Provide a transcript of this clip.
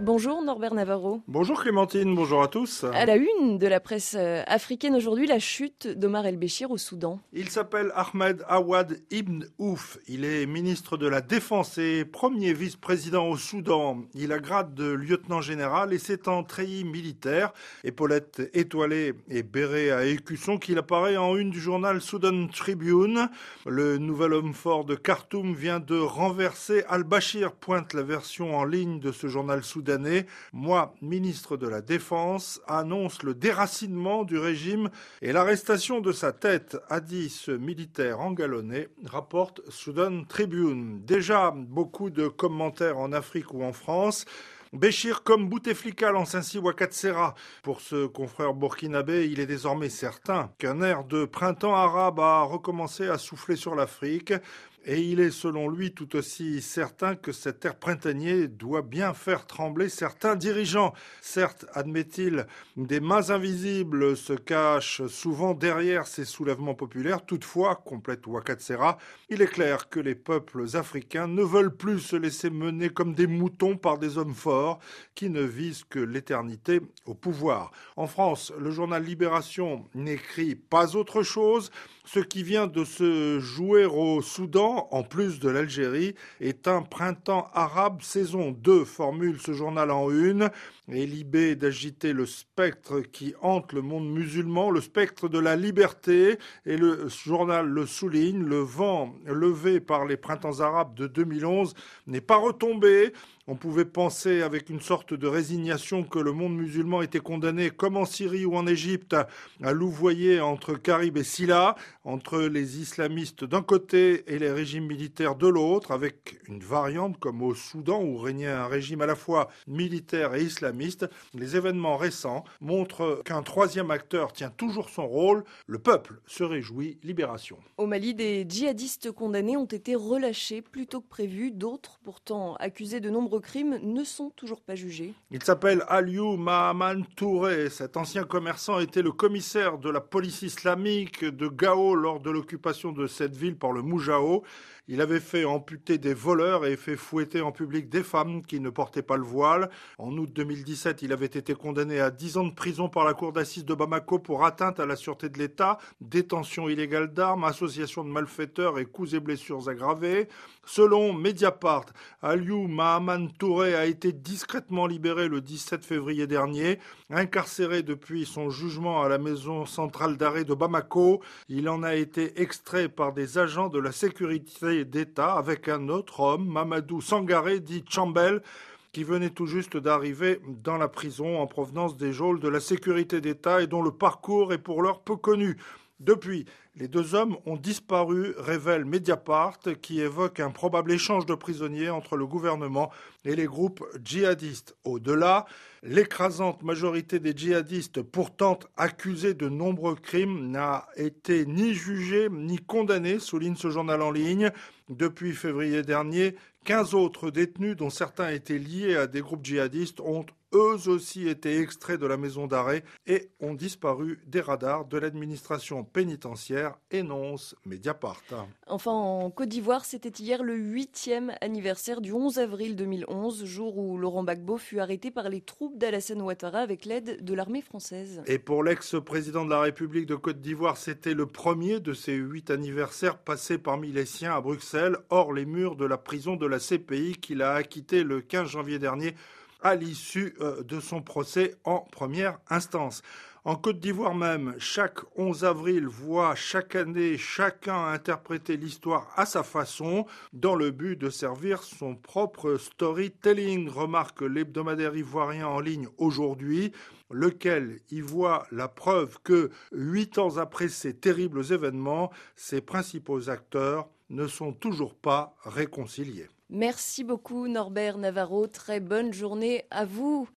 Bonjour Norbert Navarro. Bonjour Clémentine, bonjour à tous. À la une de la presse africaine aujourd'hui, la chute d'Omar El-Béchir au Soudan. Il s'appelle Ahmed Awad Ibn Ouf. Il est ministre de la Défense et premier vice-président au Soudan. Il a grade de lieutenant général et c'est en treillis militaire, épaulettes étoilées et béret à écusson qu'il apparaît en une du journal Sudan Tribune. Le nouvel homme fort de Khartoum vient de renverser al-Bashir, pointe la version en ligne de ce journal soudanais. Moi, ministre de la Défense, annonce le déracinement du régime et l'arrestation de sa tête, a dit ce militaire engalonné, rapporte Sudan Tribune. Déjà, beaucoup de commentaires en Afrique ou en France. Béchir comme Bouteflika lance ainsi Ouagattara. Pour ce confrère burkinabé, il est désormais certain qu'un air de printemps arabe a recommencé à souffler sur l'Afrique. Et il est selon lui tout aussi certain que cet air printanier doit bien faire trembler certains dirigeants. Certes, admet-il, des mains invisibles se cachent souvent derrière ces soulèvements populaires. Toutefois, complète Ouagattara, il est clair que les peuples africains ne veulent plus se laisser mener comme des moutons par des hommes forts qui ne visent que l'éternité au pouvoir. En France, le journal Libération n'écrit pas autre chose. Ce qui vient de se jouer au Soudan, en plus de l'Algérie, est un printemps arabe saison 2, formule ce journal en une. Et l'idée d'agiter le spectre qui hante le monde musulman, le spectre de la liberté. Et le journal le souligne, le vent levé par les printemps arabes de 2011 n'est pas retombé. On pouvait penser avec une sorte de résignation que le monde musulman était condamné, comme en Syrie ou en Égypte, à louvoyer entre Karib et Silla, entre les islamistes d'un côté et les régimes militaires de l'autre, avec une variante comme au Soudan où régnait un régime à la fois militaire et islamiste. Les événements récents montrent qu'un troisième acteur tient toujours son rôle. Le peuple se réjouit. Libération. Au Mali, des djihadistes condamnés ont été relâchés plus tôt que prévu. D'autres, pourtant accusés de nombreux crimes, ne sont toujours pas jugés. Il s'appelle Aliou Mahaman Touré. Cet ancien commerçant était le commissaire de la police islamique de Gao lors de l'occupation de cette ville par le Moujao. Il avait fait amputer des voleurs et fait fouetter en public des femmes qui ne portaient pas le voile. En août 2017, il avait été condamné à 10 ans de prison par la cour d'assises de Bamako pour atteinte à la sûreté de l'État, détention illégale d'armes, association de malfaiteurs et coups et blessures aggravés. Selon Mediapart, Aliou Mahaman Touré a été discrètement libéré le 17 février dernier, incarcéré depuis son jugement à la maison centrale d'arrêt de Bamako. Il en a été extrait par des agents de la sécurité d'État avec un autre homme, Mamadou Sangaré, dit Chambel, qui venait tout juste d'arriver dans la prison en provenance des geôles de la sécurité d'État et dont le parcours est pour l'heure peu connu. Depuis, les deux hommes ont disparu, révèle Mediapart, qui évoque un probable échange de prisonniers entre le gouvernement et les groupes djihadistes. Au-delà, l'écrasante majorité des djihadistes, pourtant accusés de nombreux crimes, n'a été ni jugée ni condamnée, souligne ce journal en ligne. Depuis février dernier, 15 autres détenus, dont certains étaient liés à des groupes djihadistes, ont eux aussi été extraits de la maison d'arrêt et ont disparu des radars de l'administration pénitentiaire, énonce Mediapart. Enfin, en Côte d'Ivoire, c'était hier le 8e anniversaire du 11 avril 2011, jour où Laurent Gbagbo fut arrêté par les troupes d'Alassane Ouattara avec l'aide de l'armée française. Et pour l'ex-président de la République de Côte d'Ivoire, c'était le premier de ces 8 anniversaires passés parmi les siens à Bruxelles, hors les murs de la prison de la CPI qu'il a acquitté le 15 janvier dernier à l'issue de son procès en première instance. En Côte d'Ivoire même, chaque 11 avril voit chaque année chacun interpréter l'histoire à sa façon dans le but de servir son propre storytelling, remarque l'hebdomadaire ivoirien en ligne aujourd'hui, lequel y voit la preuve que 8 ans après ces terribles événements, ses principaux acteurs ne sont toujours pas réconciliés. Merci beaucoup Norbert Navarro, très bonne journée à vous.